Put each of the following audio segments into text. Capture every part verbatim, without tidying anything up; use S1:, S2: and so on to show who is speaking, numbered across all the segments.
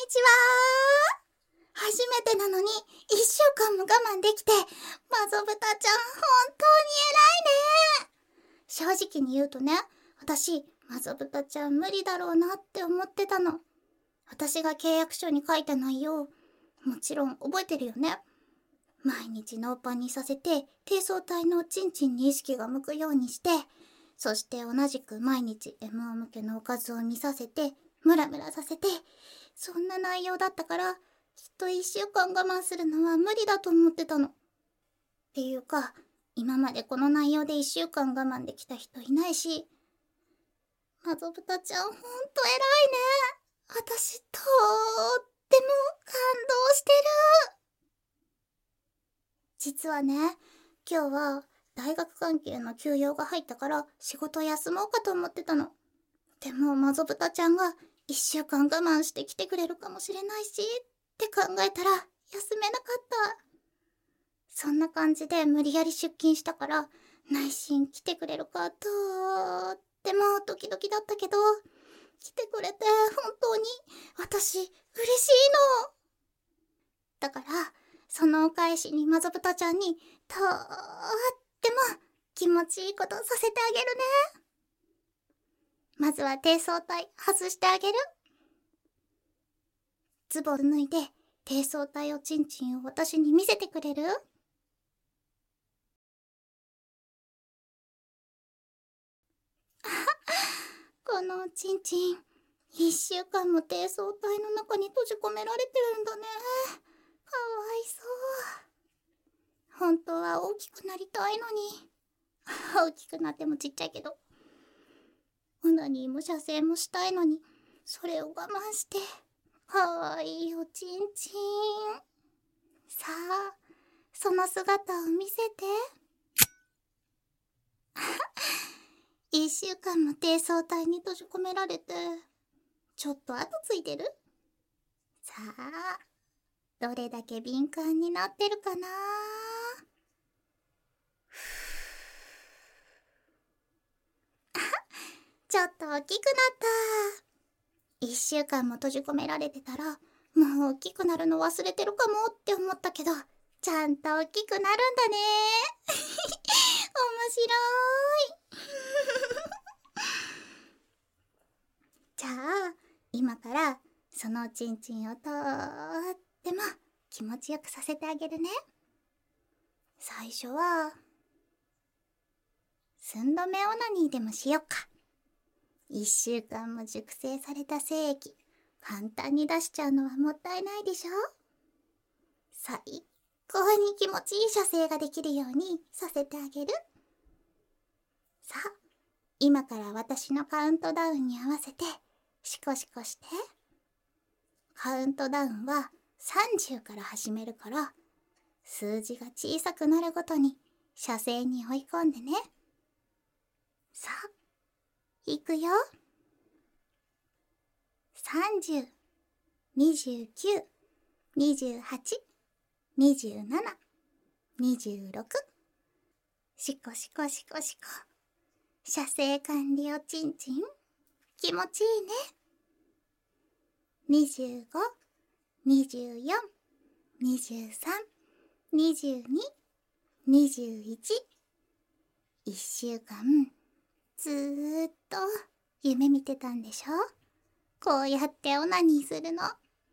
S1: ちは。初めてなのにいっしゅうかんも我慢できて、マゾブタちゃん本当に偉いね。正直に言うとね、私、マゾブタちゃん無理だろうなって思ってたの。私が契約書に書いた内容、もちろん覚えてるよね。毎日ノーパンにさせて、低層体のチンチンに意識が向くようにして、そして同じく毎日 エムオー 向けのおかずを見させて、ムラムラさせて、そんな内容だったから、きっといっしゅうかん我慢するのは無理だと思ってたの。っていうか、今までこの内容でいっしゅうかん我慢できた人いないし、マゾブタちゃんほんと偉いね。私、とーっても感動してる。実はね、今日は大学関係の休養が入ったから仕事休もうかと思ってたの。でもマゾブタちゃんがいっしゅうかん我慢して来てくれるかもしれないしって考えたら休めなかった。そんな感じで無理やり出勤したから内心来てくれるかとってもドキドキだったけど、来てくれて本当に私嬉しいの。だからそのお返しにマゾブタちゃんにとっても気持ちいいことさせてあげるね。まずは低層体外してあげる。ズボン脱いで低層体おちんちんを私に見せてくれる？このおちんちん、一週間も低層体の中に閉じ込められてるんだね。かわいそう。本当は大きくなりたいのに。大きくなってもちっちゃいけど。オナニーも射精もしたいのに、それを我慢して。かわいいおちんちん。さあ、その姿を見せて。一週間も低層体に閉じ込められて、ちょっと跡ついてる？さあ、どれだけ敏感になってるかな？ちょっと大きくなった。一週間も閉じ込められてたら、もう大きくなるの忘れてるかもって思ったけど、ちゃんと大きくなるんだね。面白い。じゃあ、今からそのちんちんをとっても気持ちよくさせてあげるね。最初は、寸止めオナニーでもしよっか。一週間も熟成された精液、簡単に出しちゃうのはもったいないでしょ？最高に気持ちいい射精ができるようにさせてあげる。さあ、今から私のカウントダウンに合わせて、シコシコして。カウントダウンはさんじゅうから始めるから、数字が小さくなるごとに射精に追い込んでね。さあ、いくよ。さんじゅう、にじゅうきゅう、にじゅうはち、にじゅうなな、にじゅうろく。シコシコシコシコ。射精完了ちんちん。気持ちいいね。にじゅうご、にじゅうよん、にじゅうさん、にじゅうに、にじゅういち。一週間、ずーっと夢見てたんでしょ？こうやってオナニーするの。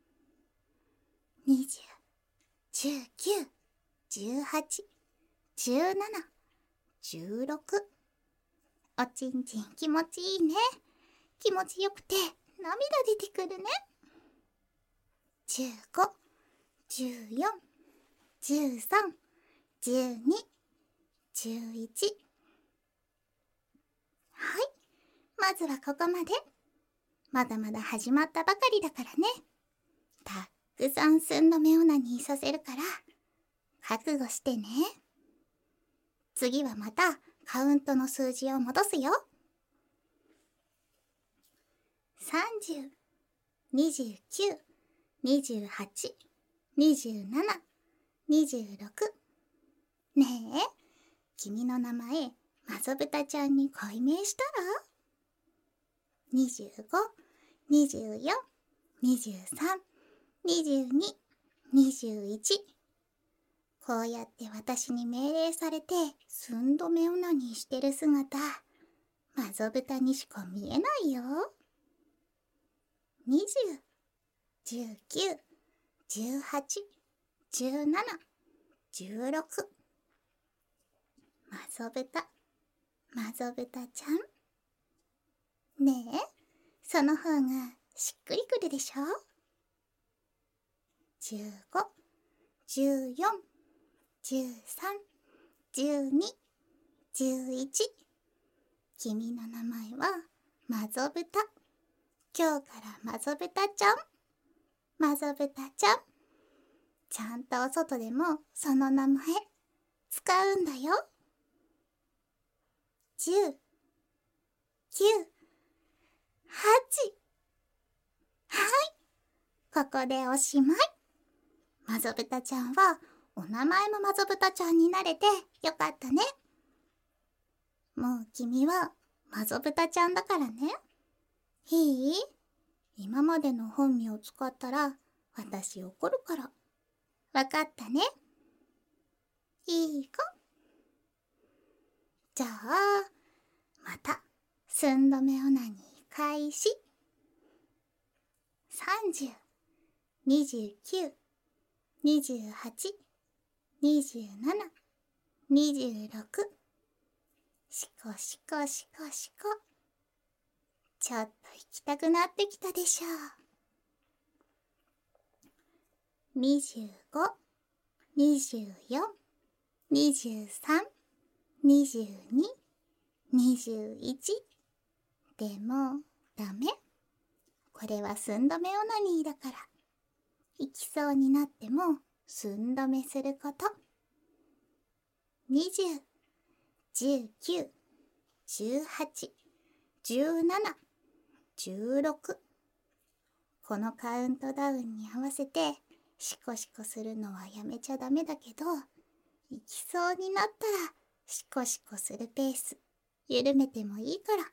S1: にじゅう、じゅうきゅう、じゅうはち、じゅうなな、じゅうろく。おちんちん気持ちいいね。気持ちよくて涙出てくるね。じゅうご、じゅうよん、じゅうさん、じゅうに、じゅういち。はい、まずはここまで。まだまだ始まったばかりだからね。たくさん寸止めオナニーさせるから、覚悟してね。次はまたカウントの数字を戻すよ。さんじゅう、にじゅうきゅう、にじゅうはち、にじゅうなな、にじゅうろく。ねえ、君の名前、マゾブタちゃんに改名したら？にじゅうご、にじゅうよん、にじゅうさん、 にじゅうに、にじゅういち。こうやって私に命令されて寸止めオナニーしてる姿、マゾブタにしか見えないよ。にじゅう、じゅうきゅう、じゅうはち、じゅうなな、じゅうろく。マゾブタ、マゾブタちゃん。ねえ、その方がしっくりくるでしょ。じゅうご、じゅうよん、じゅうさん、じゅうに、じゅういち。君の名前はマゾブタ。今日からマゾブタちゃん。マゾブタちゃん。ちゃんとお外でもその名前使うんだよ。じゅう、きゅう、はち。はい、ここでおしまい。マゾブタちゃんはお名前もマゾブタちゃんになれてよかったね。もう君はマゾブタちゃんだからね。いい？今までの本名を使ったら私怒るから。わかったね。いい子。じゃあ、また寸止めオナニー開始。さんじゅう、にじゅうきゅう、にじゅうはち、にじゅうなな、にじゅうろく。しこしこしこしこ。ちょっと行きたくなってきたでしょう。にじゅうご、にじゅうよん、にじゅうさん、にじゅうに、にじゅういち。でもダメ。これは寸止めオナニーだから。行きそうになっても寸止めすること。にじゅう、じゅうきゅう、じゅうはち、じゅうなな、じゅうろく。このカウントダウンに合わせてシコシコするのはやめちゃダメだけど、行きそうになったらシコシコするペース緩めてもいいから。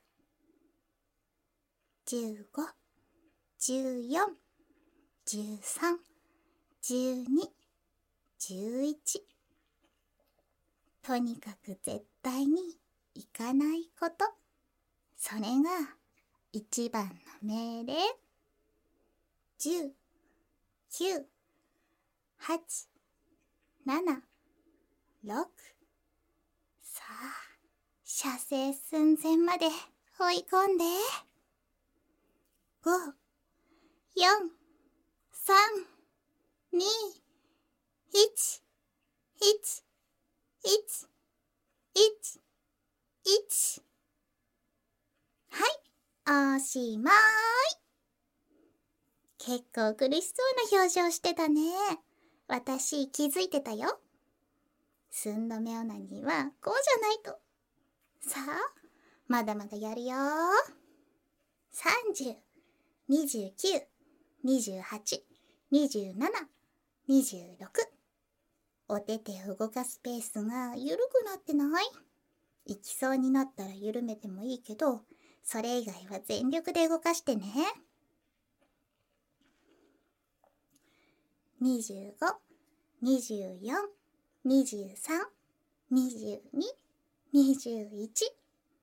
S1: じゅうご、じゅうよん、じゅうさん、じゅうに、じゅういち。とにかく絶対に行かないこと。それが一番の命令。じゅう、きゅう、はち、なな、ろく。さあ、射精寸前まで追い込んで。ご、よん、さん、に、いち、いち、いち、いち、いち。はい、おしまい。結構苦しそうな表情してたね。私気づいてたよ。寸止めオナニーはこうじゃないと。さあ、まだまだやるよ。さんじゅう、にじゅうきゅう、にじゅうはち、にじゅうなな、にじゅうろく。お手手を動かすペースが緩くなってない？行きそうになったら緩めてもいいけど、それ以外は全力で動かしてね。にじゅうご、にじゅうよん、にじゅうさん、にじゅうに、にじゅういち。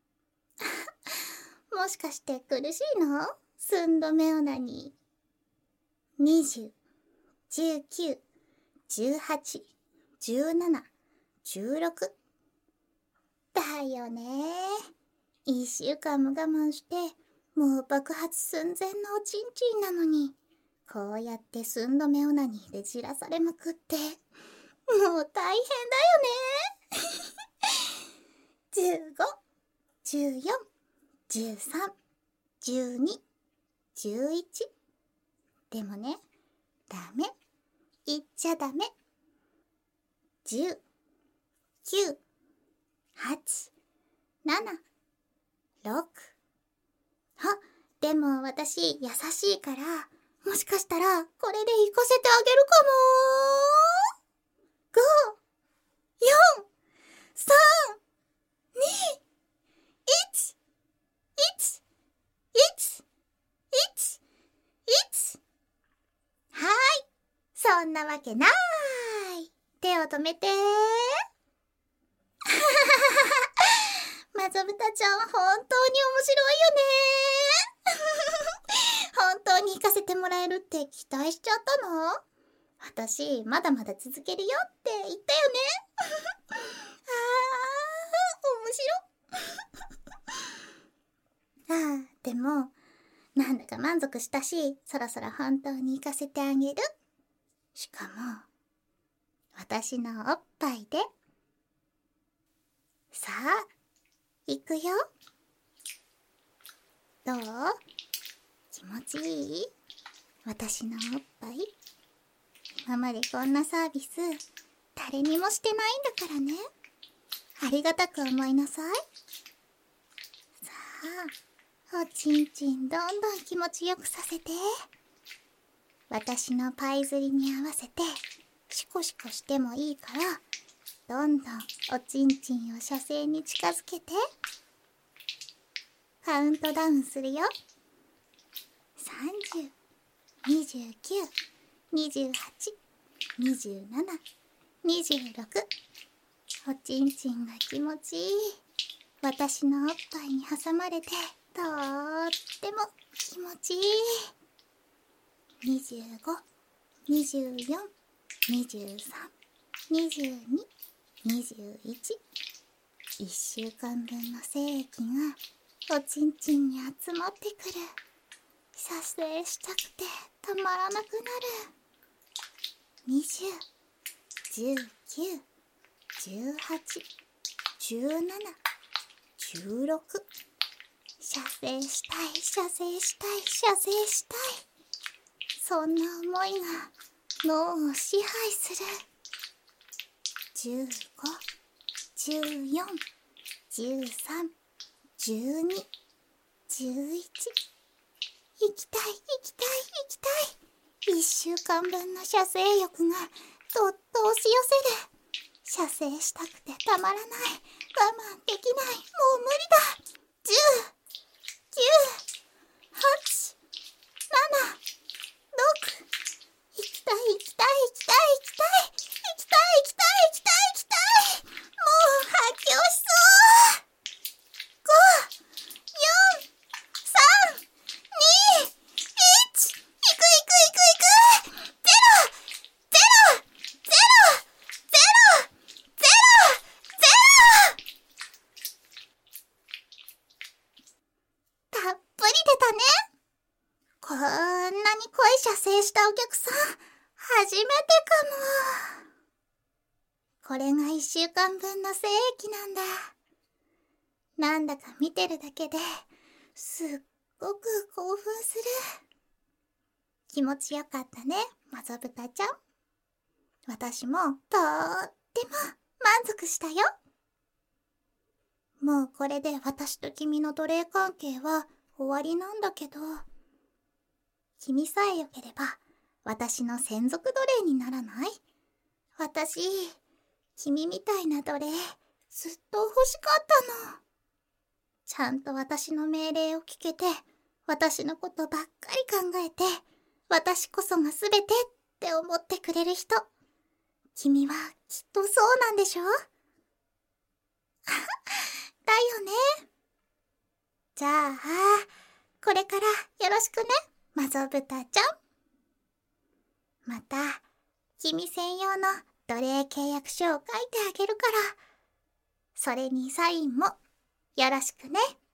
S1: もしかして苦しいの？寸止めオナニー。にじゅう、じゅうきゅう、じゅうはち、じゅうなな、じゅうろく。だよね。一週間も我慢して、もう爆発寸前のおちんちんなのに、こうやって寸止めオナニーでじらされまくって、もう大変だよね。じゅうご、じゅうよん、じゅうさん、じゅうに、じゅういち。でもね、ダメ。言っちゃダメ。じゅう、きゅう、はち、なな、ろく。あ、でも私優しいから、もしかしたらこれで行かせてあげるかも。ご、よん、さん、に、いち、いち、いち、いち、いち。はい。 そんなわけない。手を止めて。まぞぶたちゃん、本当に面白いよね。本当に行かせてもらえるって期待しちゃったの？私、まだまだ続けるよって言ったよね。あー、面白。あー、でも、なんだか満足したし、そろそろ本当に行かせてあげる。しかも、私のおっぱいで。さあ、行くよ。どう？気持ちいい？私のおっぱい。今までこんなサービス、誰にもしてないんだからね。ありがたく思いなさい。さあ、おちんちんどんどん気持ちよくさせて。私のパイ釣りに合わせて、シコシコしてもいいから、どんどんおちんちんを射精に近づけて。カウントダウンするよ。さんじゅう、にじゅうきゅう、にじゅうはち、にじゅうなな、にじゅうろく。おちんちんが気持ちいい。私のおっぱいに挟まれて、とーっても気持ちいい。にじゅうご、にじゅうよん、にじゅうさん、にじゅうに、にじゅういち。いっしゅうかんぶんの精液がおちんちんに集まってくる。射精したくてたまらなくなる。にじゅう、じゅうきゅう、じゅうはち、じゅうなな、じゅうろく。射精したい、射精したい、射精したい。そんな思いが脳を支配する。じゅうご、じゅうよん、じゅうさん、じゅうに、じゅういち。行きたい、行きたい、行きたい。一週間分の射精欲がどっと押し寄せる。射精したくてたまらない。我慢できない。もう無理だ。じゅう、きゅう、はち、なな、ろく。行きたい、行きたい、行きたい、行きたい。行きたい、行きたい、行きたい、行きたい。もう発狂しそう。ご、よん、さん、に、いち。行く行く行く行く。ゼロ、ゼロ、ゼロ、ゼロ、ゼロ、ゼロ。たっぷり出たね。こんなに濃い射精したお客さん、初めてかも。これが一週間分の精液なんだ。なんだか見てるだけですっごく興奮する。気持ちよかったね、まぞぶたちゃん。私もとーっても満足したよ。もうこれで私と君の奴隷関係は終わりなんだけど、君さえよければ私の専属奴隷にならない？私、君みたいな奴隷ずっと欲しかったの。ちゃんと私の命令を聞けて、私のことばっかり考えて、私こそが全てって思ってくれる人。君はきっとそうなんでしょ？だよね。じゃあ、これからよろしくね、まぞぶたちゃん。また、君専用の奴隷契約書を書いてあげるから、それにサインもよろしくね。